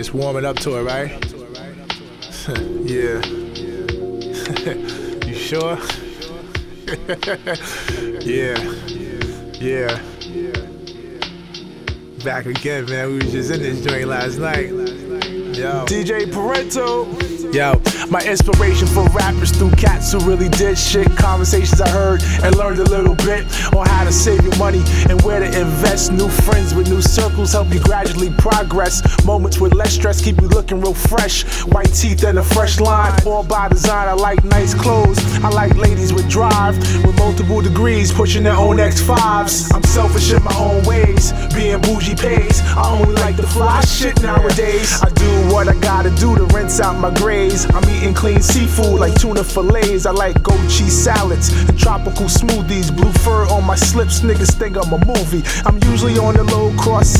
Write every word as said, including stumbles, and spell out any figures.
Just warming up to it, right? Yeah. You sure? Yeah. Yeah. Back again, man. We was just in this joint last night. Yo. D J Parental. Yo, my inspiration for rappers through cats who really did shit. Conversations I heard and learned a little bit on how to save your money and where to invest. New friends with new circles help you gradually progress. Moments with less stress keep you looking real fresh. White teeth and a fresh line, all by design. I like nice clothes, I like ladies with drive, with multiple degrees, pushing their own X fives. I'm selfish in my own ways, being bougie pays. I only like the fly shit nowadays. I do what I gotta do to rinse out my grays. I'm eating clean seafood like tuna fillets. I like goat cheese salads and tropical smoothies. Blue fur on my slips, niggas think I'm a movie. I'm usually on the low cross